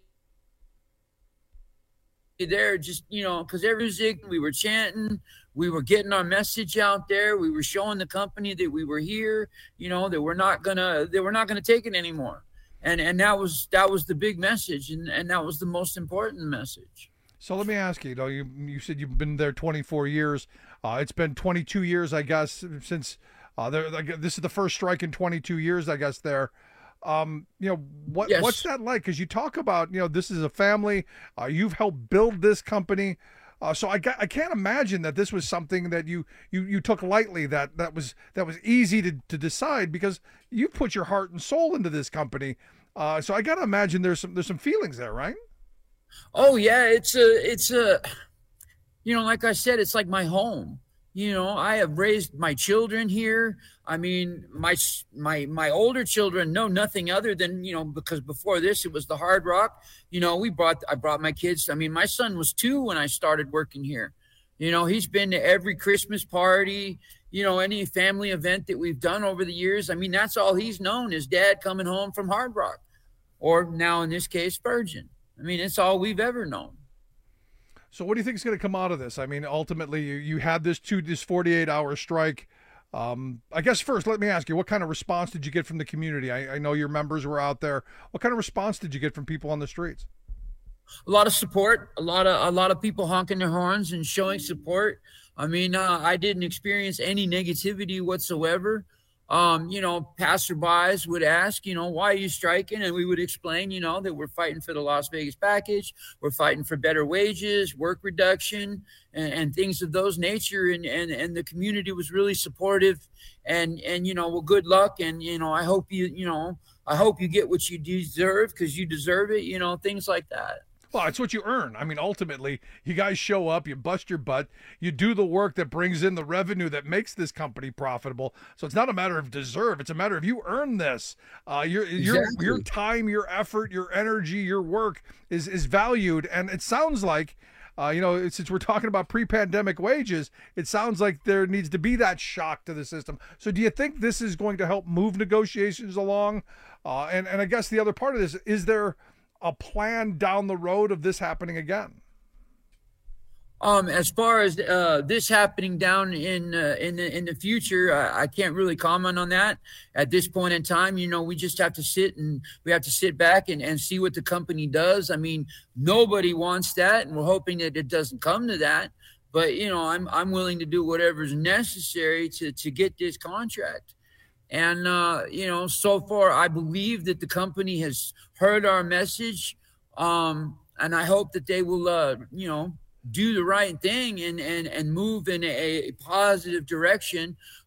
there, just, you know, because every music, we were chanting, we were getting our message out there, we were showing the company that we were here, you know, that we're not gonna that we're not gonna take it anymore, and and that was that was the big message, and and that was the most important message. So let me ask you, you know, you you said you've been there twenty-four years. Uh, it's been twenty-two years, I guess, since. Uh, this is the first strike in twenty-two years, I guess. There, um, you know, what Yes. what's that like? Because you talk about, you know, this is a family. Uh, you've helped build this company, uh, so I got, I can't imagine that this was something that you you you took lightly. That that was that was easy to to decide, because you put your heart and soul into this company. Uh, so I got to imagine there's some there's some feelings there, right? Oh yeah, it's a it's a, you know, like I said, it's like my home. You know, I have raised my children here. I mean, my my my older children know nothing other than, you know, because before this it was the Hard Rock. You know, we brought I brought my kids. I mean, my son was two when I started working here. You know, he's been to every Christmas party, you know, any family event that we've done over the years. I mean, that's all he's known, is dad coming home from Hard Rock, or now in this case, Virgin. I mean, it's all we've ever known. So what do you think is going to come out of this? I mean, ultimately, you, you had this two this forty-eight hour strike. Um, I guess first, let me ask you, what kind of response did you get from the community? I, I know your members were out there. What kind of response did you get from people on the streets? A lot of support, a lot of a lot of people honking their horns and showing support. I mean, uh, I didn't experience any negativity whatsoever. Um, you know, passerbys would ask, you know, why are you striking? And we would explain, you know, that we're fighting for the Las Vegas package. We're fighting for better wages, work reduction, and, and things of those nature. And, and, and the community was really supportive, and, and, you know, well, good luck. And, you know, I hope you, you know, I hope you get what you deserve, because you deserve it, you know, things like that. Well, it's what you earn. I mean, ultimately, you guys show up, you bust your butt, you do the work that brings in the revenue that makes this company profitable. So it's not a matter of deserve. It's a matter of you earn this. Uh, your your Exactly. your time, your effort, your energy, your work is is valued. And it sounds like, uh, you know, since we're talking about pre-pandemic wages, it sounds like there needs to be that shock to the system. So do you think this is going to help move negotiations along? Uh, and, and I guess the other part of this, is there a plan down the road of this happening again? Um, as far as uh, this happening down in uh, in the in the future, I, I can't really comment on that at this point in time. You know, we just have to sit and we have to sit back and, and see what the company does. I mean, nobody wants that, and we're hoping that it doesn't come to that. But you know, I'm I'm willing to do whatever's necessary to to get this contract. And, uh, you know, so far, I believe that the company has heard our message. Um, and I hope that they will, uh, you know, do the right thing and, and, and move in a, a positive direction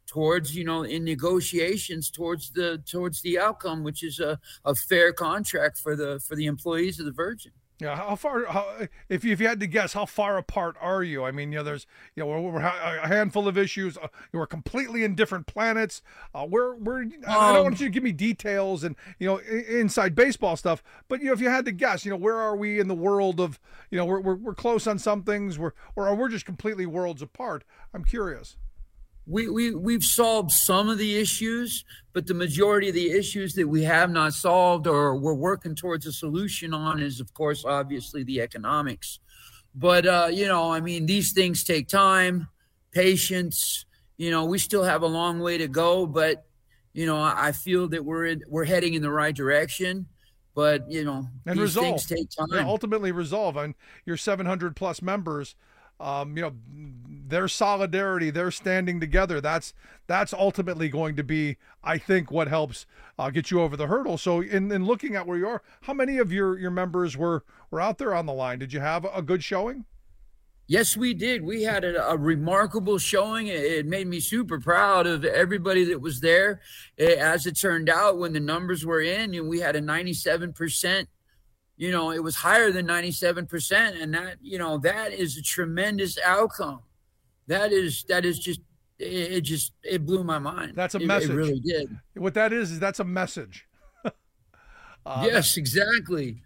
towards, you know, in negotiations towards the towards the outcome, which is a, a fair contract for the for the employees of the Virgin. Yeah, how far? How, if you if you had to guess, how far apart are you? I mean, you know, there's you know we're, we're a handful of issues. Uh, we're completely in different planets. Uh, we're we're. Um, I don't want you to give me details and you know inside baseball stuff, but you know if you had to guess, you know where are we in the world of you know we're we're, we're close on some things, we're or we're just completely worlds apart. I'm curious. We, we, we've solved some of the issues, but the majority of the issues that we have not solved or we're working towards a solution on is, of course, obviously the economics. But, uh, you know, I mean, these things take time, patience. You know, we still have a long way to go, but, you know, I feel that we're in, we're heading in the right direction. But, you know, and these resolve. things take time. Yeah, ultimately resolve. And your seven hundred plus members, um, you know, their solidarity, their standing together, that's that's ultimately going to be, I think, what helps uh, get you over the hurdle. So in, in looking at where you are, how many of your, your members were, were out there on the line? Did you have a good showing? Yes, we did. We had a, a remarkable showing. It, it made me super proud of everybody that was there. It, as it turned out, when the numbers were in, and we had a ninety-seven percent, you know, it was higher than ninety-seven percent. And that, you know, that is a tremendous outcome. That is, that is just, it, it just, it blew my mind. That's a it, message. It really did. What that is, is that's a message. uh, yes, exactly.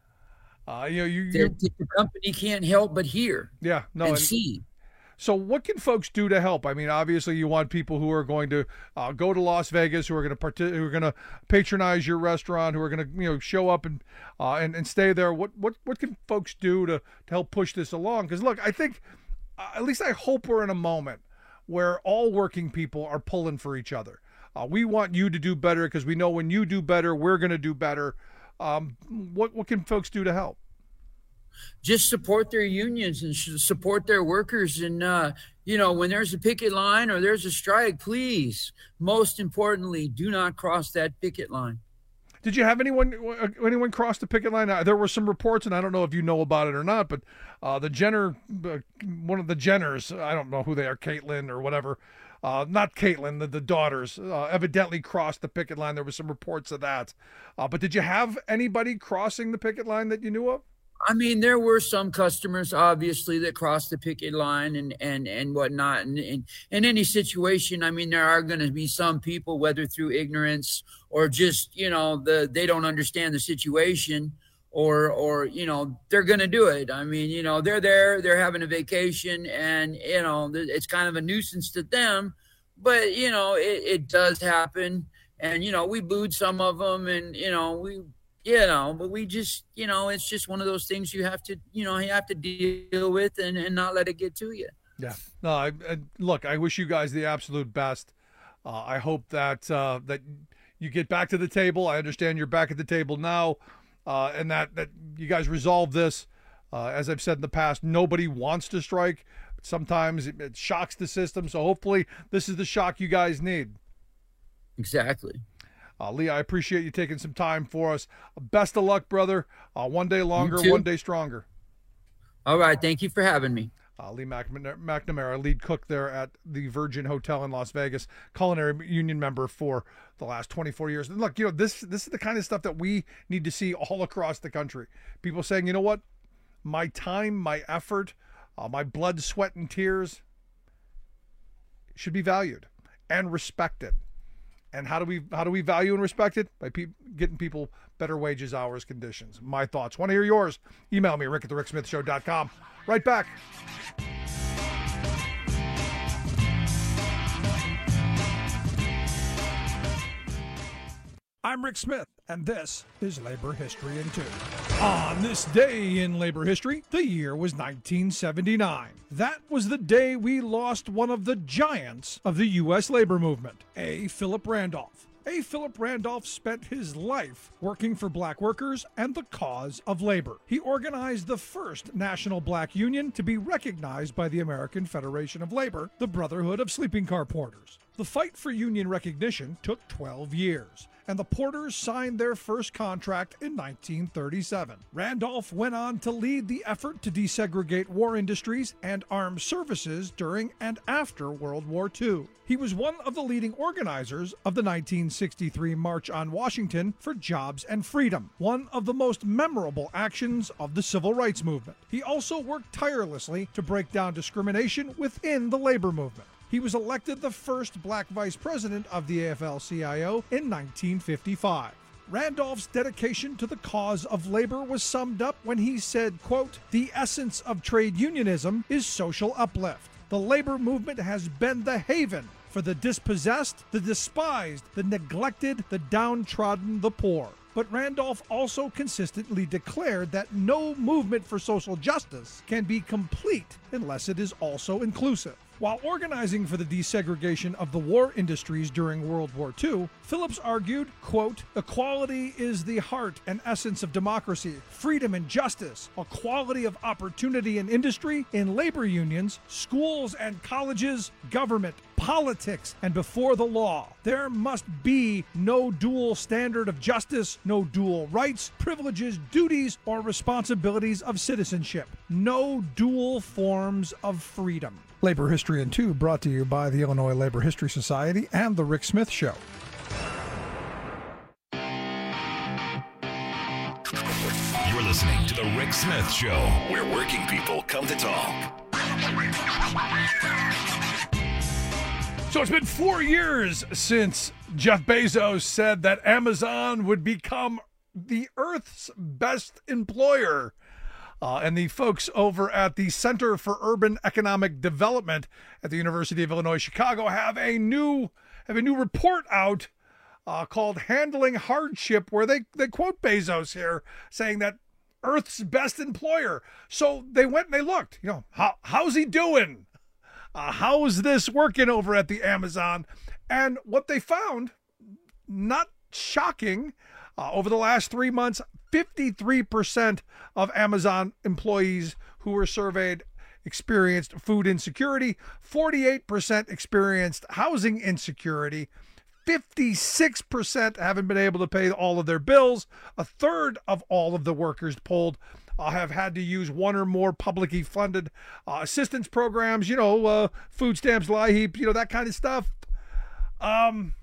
Uh, you know, you, you the, the company can't help but hear. Yeah, no, and, and see. So what can folks do to help? I mean, obviously you want people who are going to uh, go to Las Vegas, who are going to part- who are going to patronize your restaurant, who are going to you know show up and uh, and and stay there. What what what can folks do to to help push this along? Because look, I think uh, at least I hope we're in a moment where all working people are pulling for each other. Uh, we want you to do better because we know when you do better, we're going to do better. Um, what what can folks do to help? Just support their unions and support their workers. And, uh, you know, when there's a picket line or there's a strike, please, most importantly, do not cross that picket line. Did you have anyone anyone cross the picket line? There were some reports, and I don't know if you know about it or not, but uh, the Jenner, uh, one of the Jenners, I don't know who they are, Caitlyn or whatever, uh, not Caitlyn, the, the daughters, uh, evidently crossed the picket line. There were some reports of that. Uh, but did you have anybody crossing the picket line that you knew of? I mean, there were some customers, obviously, that crossed the picket line and and and whatnot. And in any situation, I mean, there are going to be some people, whether through ignorance or just, you know, the they don't understand the situation, or or you know, they're going to do it. I mean, you know, they're there, they're having a vacation, and you know, it's kind of a nuisance to them. But you know, it, it does happen, and you know, we booed some of them, and you know, we. You know, but we just, you know, it's just one of those things you have to, you know, you have to deal with and, and not let it get to you. Yeah. No, I, I, look, I wish you guys the absolute best. Uh, I hope that uh, that you get back to the table. I understand you're back at the table now, uh, and that, that you guys resolve this. Uh, as I've said in the past, nobody wants to strike. Sometimes it, it shocks the system. So hopefully this is the shock you guys need. Exactly. Uh, Lee, I appreciate you taking some time for us. Best of luck, brother. Uh, one day longer, one day stronger. All right. Thank you for having me. Uh, Lee McNamara, lead cook there at the Virgin Hotel in Las Vegas, culinary union member for the last twenty-four years. And look, you know, this this is the kind of stuff that we need to see all across the country. People saying, you know what, my time, my effort, uh, my blood, sweat, and tears should be valued and respected. And how do we how do we value and respect it? By pe- getting people better wages, hours, conditions. My thoughts. Want to hear yours? Email me, rick at the rick smith show dot com. Right back. I'm Rick Smith, and this is Labor History in Two. On this day in labor history, the year was nineteen seventy-nine. That was the day we lost one of the giants of the U S labor movement, A. Philip Randolph. A. Philip Randolph spent his life working for black workers and the cause of labor. He organized the first national black union to be recognized by the American Federation of Labor, the Brotherhood of Sleeping Car Porters. The fight for union recognition took twelve years, and the Porters signed their first contract in nineteen thirty-seven. Randolph went on to lead the effort to desegregate war industries and armed services during and after World War Two. He was one of the leading organizers of the nineteen sixty-three March on Washington for Jobs and Freedom, one of the most memorable actions of the Civil Rights Movement. He also worked tirelessly to break down discrimination within the labor movement. He was elected the first black vice president of the A F L C I O in nineteen fifty-five. Randolph's dedication to the cause of labor was summed up when he said, quote, "The essence of trade unionism is social uplift. The labor movement has been the haven for the dispossessed, the despised, the neglected, the downtrodden, the poor." But Randolph also consistently declared that no movement for social justice can be complete unless it is also inclusive. While organizing for the desegregation of the war industries during World War Two, Phillips argued, quote, "Equality is the heart and essence of democracy, freedom and justice, equality of opportunity in industry, in labor unions, schools and colleges, government, politics, and before the law. There must be no dual standard of justice, no dual rights, privileges, duties, or responsibilities of citizenship. No dual forms of freedom." Labor History in Two, brought to you by the Illinois Labor History Society and The Rick Smith Show. You're listening to The Rick Smith Show, where working people come to talk. So it's been four years since Jeff Bezos said that Amazon would become the Earth's best employer. Uh, and the folks over at the Center for Urban Economic Development at the University of Illinois Chicago have a new have a new report out uh, called "Handling Hardship," where they they quote Bezos here saying that Earth's best employer. So they went and they looked. You know, how how's he doing? Uh, how's this working over at the Amazon? And what they found, not shocking, uh, over the last three months. fifty-three percent of Amazon employees who were surveyed experienced food insecurity, forty-eight percent experienced housing insecurity, fifty-six percent haven't been able to pay all of their bills, a third of all of the workers polled uh, have had to use one or more publicly funded uh, assistance programs, you know, uh, food stamps, LIHEAP, you know, that kind of stuff. Um,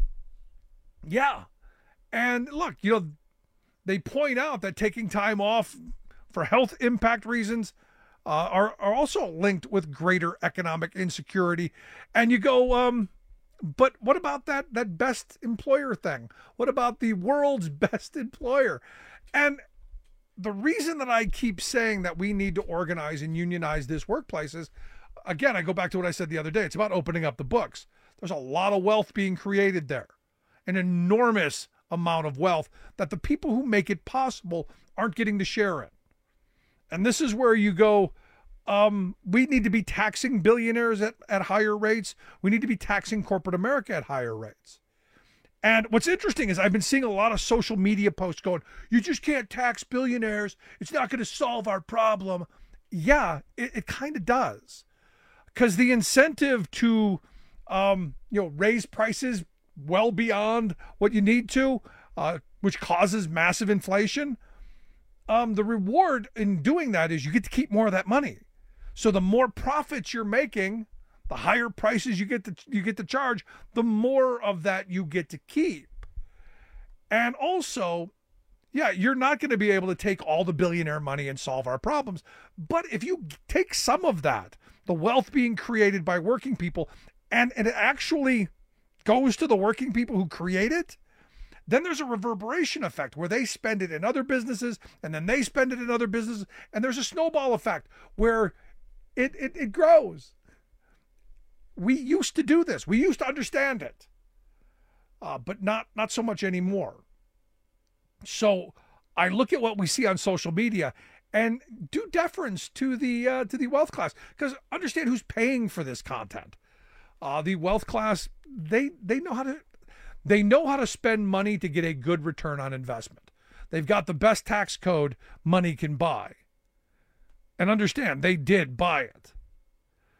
yeah. And look, you know, they point out that taking time off for health impact reasons uh, are, are also linked with greater economic insecurity. And you go, um, but what about that, that best employer thing? What about the world's best employer? And the reason that I keep saying that we need to organize and unionize this workplace is, again, I go back to what I said the other day. It's about opening up the books. There's a lot of wealth being created there, an enormous amount of wealth that the people who make it possible aren't getting to share in. And this is where you go, um, we need to be taxing billionaires at, at higher rates. We need to be taxing corporate America at higher rates. And what's interesting is I've been seeing a lot of social media posts going, you just can't tax billionaires. It's not going to solve our problem. Yeah, it, it kind of does. Because the incentive to, um, you know, raise prices well beyond what you need to, uh, which causes massive inflation. Um, the reward in doing that is you get to keep more of that money. So the more profits you're making, the higher prices you get to you get to charge, the more of that you get to keep. And also, yeah, you're not going to be able to take all the billionaire money and solve our problems. But if you take some of that, the wealth being created by working people, and, and it actually goes to the working people who create it, then there's a reverberation effect where they spend it in other businesses and then they spend it in other businesses. And there's a snowball effect where it, it, it grows. We used to do this. We used to understand it, uh, but not, not so much anymore. So I look at what we see on social media and do deference to the, uh, to the wealth class, because understand who's paying for this content. Uh, the wealth class, they they know how to they know how to spend money to get a good return on investment. They've got the best tax code money can buy. And understand, they did buy it.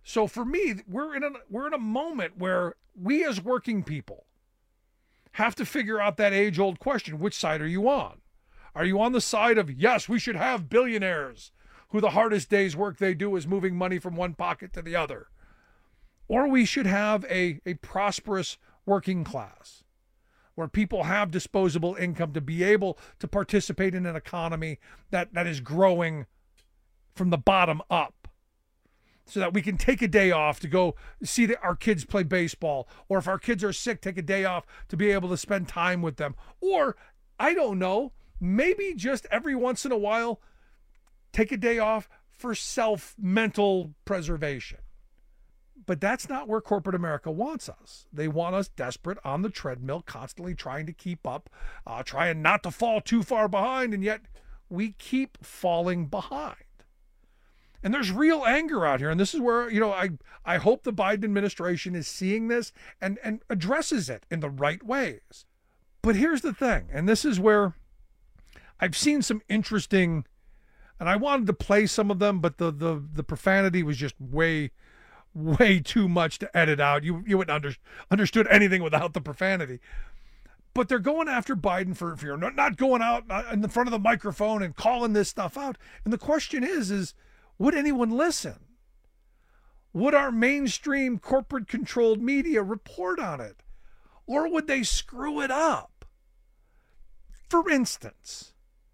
So for me, we're in a we're in a moment where we as working people have to figure out that age-old question: which side are you on? Are you on the side of, yes, we should have billionaires who the hardest day's work they do is moving money from one pocket to the other? Or we should have a, a prosperous working class where people have disposable income to be able to participate in an economy that, that is growing from the bottom up, so that we can take a day off to go see the, our kids play baseball, or if our kids are sick, take a day off to be able to spend time with them. Or, I don't know, maybe just every once in a while, take a day off for self-mental preservation. But that's not where corporate America wants us. They want us desperate on the treadmill, constantly trying to keep up, uh, trying not to fall too far behind, and yet we keep falling behind. And there's real anger out here. And this is where, you know, I, I hope the Biden administration is seeing this and, and addresses it in the right ways. But here's the thing, and this is where I've seen some interesting, and I wanted to play some of them, but the the, the profanity was just way, way too much to edit out. You you wouldn't under, understood anything without the profanity. But they're going after Biden for, for not, not going out in the front of the microphone and calling this stuff out. And the question is, is, would anyone listen? Would our mainstream corporate-controlled media report on it? Or would they screw it up? For instance,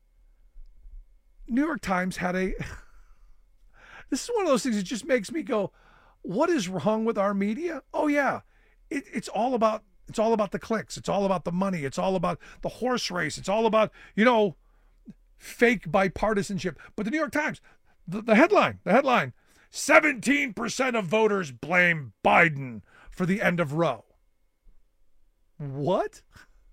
New York Times had a... This is one of those things that just makes me go, what is wrong with our media? Oh, yeah, it, it's all about it's all about the clicks. It's all about the money. It's all about the horse race. It's all about, you know, fake bipartisanship. But the New York Times... The, the headline, the headline, seventeen percent of voters blame Biden for the end of Roe. What?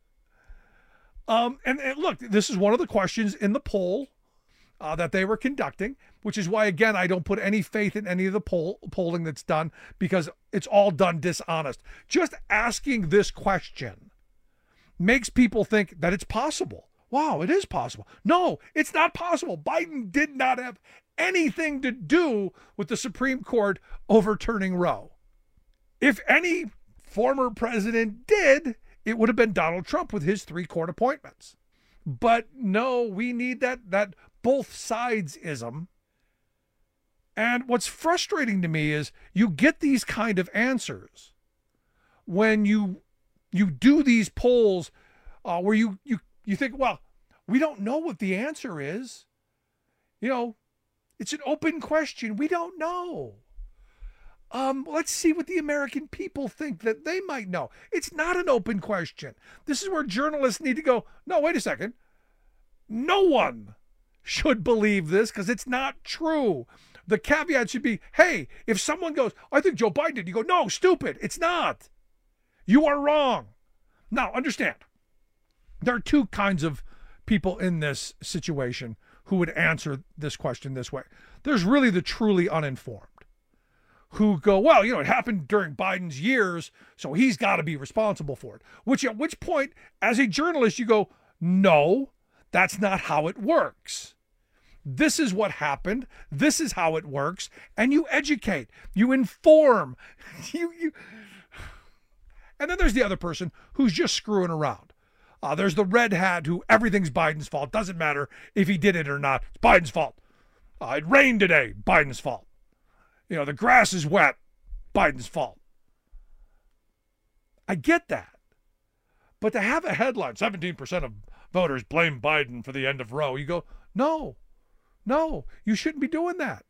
Um, and, and look, this is one of the questions in the poll uh, that they were conducting, which is why, again, I don't put any faith in any of the poll polling that's done, because it's all done dishonest. Just asking this question makes people think that it's possible. Wow, it is possible. No, it's not possible. Biden did not have anything to do with the Supreme Court overturning Roe. If any former president did, it would have been Donald Trump with his three court appointments. But no, we need that that both sides-ism. And what's frustrating to me is you get these kind of answers when you you do these polls uh, where you you you think, well, we don't know what the answer is. You know, it's an open question. We don't know. Um, let's see what the American people think that they might know. It's not an open question. This is where journalists need to go, no, wait a second. No one should believe this because it's not true. The caveat should be, hey, if someone goes, I think Joe Biden did, you go, no, stupid, it's not. You are wrong. Now, understand, there are two kinds of people in this situation who would answer this question this way. There's really the truly uninformed who go, well, you know, it happened during Biden's years, so he's got to be responsible for it. Which at which point, as a journalist, you go, no, that's not how it works. This is what happened. This is how it works. And you educate, you inform, you, you. And then there's the other person who's just screwing around. Uh, there's the red hat who everything's Biden's fault. Doesn't matter if he did it or not. It's Biden's fault. Uh, it rained today. Biden's fault. You know, the grass is wet. Biden's fault. I get that. But to have a headline, seventeen percent of voters blame Biden for the end of Roe, you go, no, no, you shouldn't be doing that.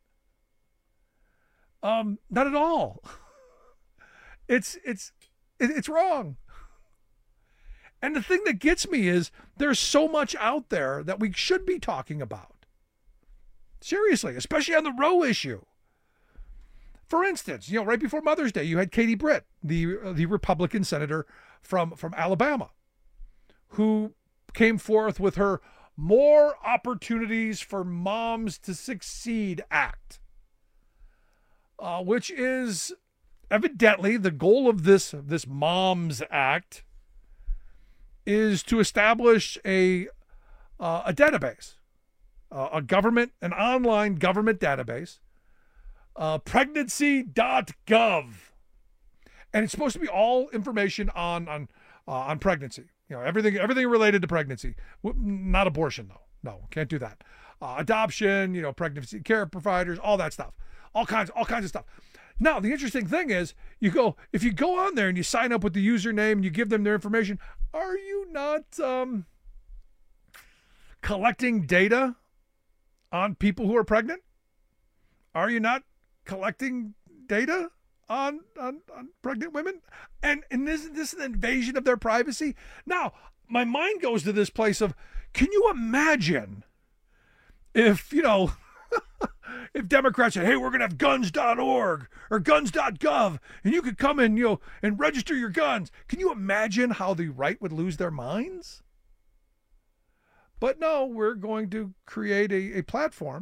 Um, not at all. It's, it's, it's wrong. And the thing that gets me is there's so much out there that we should be talking about. Seriously, especially on the Roe issue. For instance, you know, right before Mother's Day, you had Katie Britt, the uh, the Republican senator from, from Alabama, who came forth with her More Opportunities for Moms to Succeed Act, uh, which is evidently the goal of this, this Moms Act is to establish a uh, a database, uh, a government, an online government database uh, pregnancy dot gov. And it's supposed to be all information on on uh, on pregnancy. You know, everything everything related to pregnancy. Not abortion, though. No, can't do that. Uh, adoption, you know, pregnancy care providers, all that stuff. All kinds, all kinds of stuff. Now, the interesting thing is, you go if you go on there and you sign up with the username and you give them their information, are you not um, collecting data on people who are pregnant? Are you not collecting data on on, on pregnant women? And and isn't this an invasion of their privacy? Now, my mind goes to this place of, can you imagine if, you know, if Democrats said, hey, we're going to have guns dot org or guns dot gov, and you could come in, you know, and register your guns. Can you imagine how the right would lose their minds? But no, we're going to create a, a platform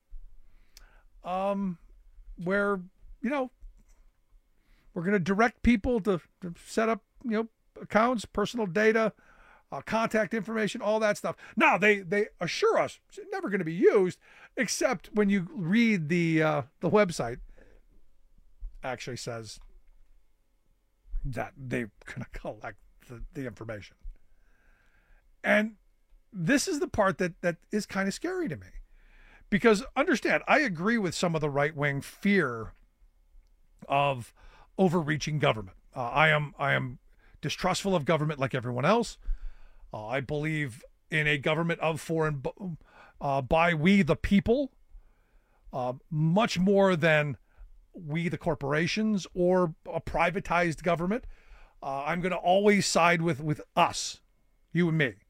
um, where, you know, we're going to direct people to, to set up, you know, accounts, personal data, uh, contact information, all that stuff. Now, they they assure us it's never going to be used, except when you read the uh, the website. Actually says that they're going to collect the, the information. And this is the part that that is kind of scary to me. Because understand, I agree with some of the right-wing fear of overreaching government. Uh, I am I am distrustful of government like everyone else. Uh, I believe in a government of, for, and uh, by we the people, uh, much more than we the corporations or a privatized government. Uh, I'm going to always side with, with us, you and me.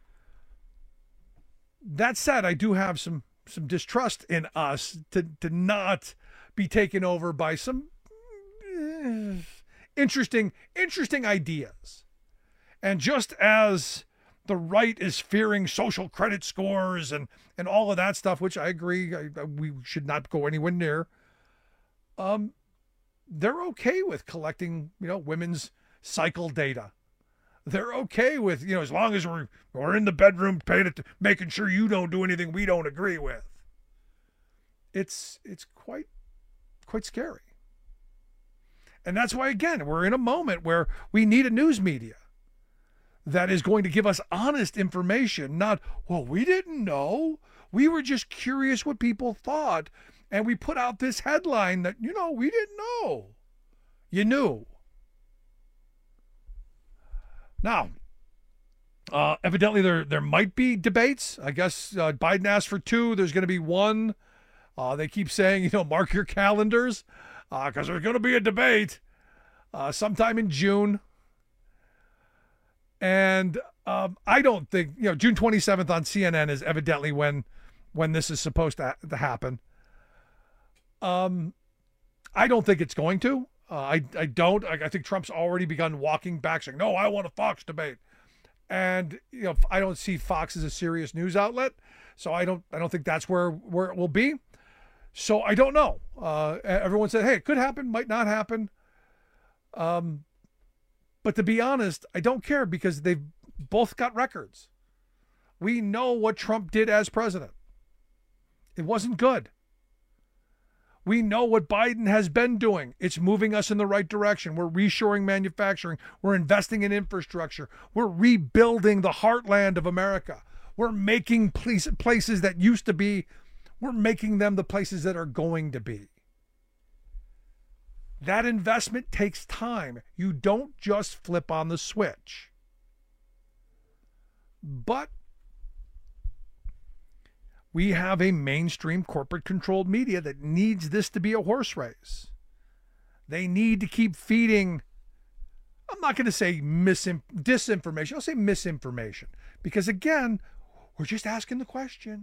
That said, I do have some some distrust in us to, to not be taken over by some eh, interesting, interesting ideas. And just as the right is fearing social credit scores and, and all of that stuff, which I agree I, I, we should not go anywhere near, um, they're okay with collecting, you know, women's cycle data. They're okay with, you know, as long as we're we're in the bedroom paying it, making sure you don't do anything we don't agree with. It's it's quite quite scary. And that's why, again, we're in a moment where we need a news media that is going to give us honest information, not, well, we didn't know. We were just curious what people thought. And we put out this headline that, you know, we didn't know. You knew. Now, uh, evidently there there might be debates. I guess uh, Biden asked for two. There's going to be one. Uh, they keep saying, you know, mark your calendars because uh, there's going to be a debate uh, sometime in June. And um, I don't think, you know, June twenty-seventh on C N N is evidently when when this is supposed to, to happen. Um, I don't think it's going to. Uh, I I don't. I, I think Trump's already begun walking back, saying, "No, I want a Fox debate," and you know, I don't see Fox as a serious news outlet, so I don't. I don't think that's where where it will be. So I don't know. Uh, everyone said, "Hey, it could happen, might not happen." Um, but to be honest, I don't care because they've both got records. We know what Trump did as president. It wasn't good. We know what Biden has been doing. It's moving us in the right direction. We're reshoring manufacturing. We're investing in infrastructure. We're rebuilding the heartland of America. We're making places that used to be, we're making them the places that are going to be. That investment takes time. You don't just flip on the switch. But we have a mainstream corporate-controlled media that needs this to be a horse race. They need to keep feeding, I'm not going to say misin- disinformation, I'll say misinformation. Because again, we're just asking the question.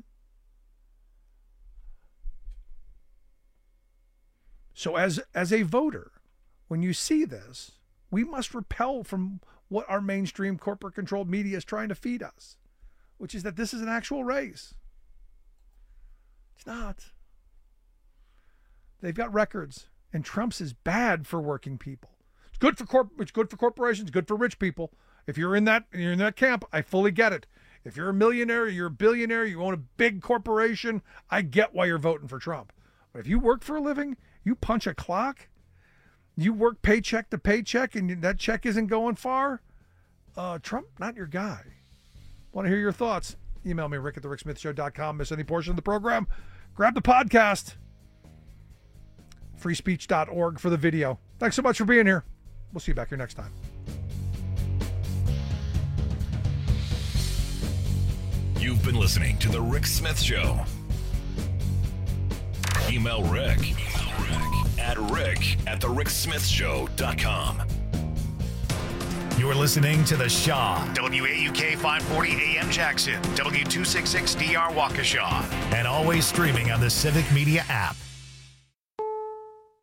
So as, as a voter, when you see this, we must repel from what our mainstream corporate-controlled media is trying to feed us, which is that this is an actual race. It's not. They've got records, and Trump's is bad for working people. It's good for corp. It's good for corporations. Good for rich people. If you're in that, you're in that camp, I fully get it. If you're a millionaire, you're a billionaire, you own a big corporation, I get why you're voting for Trump. But if you work for a living, you punch a clock, you work paycheck to paycheck, and that check isn't going far, uh, Trump, not your guy. Want to hear your thoughts? Email me, rick at the rick smith show dot com. Miss any portion of the program? Grab the podcast. free speech dot org for the video. Thanks so much for being here. We'll see you back here next time. You've been listening to The Rick Smith Show. Email Rick, Email Rick at rick at the rick smith show dot com. You're listening to The Shaw, W A U K five forty A M Jackson, W two sixty-six D R Waukesha, and always streaming on the Civic Media app.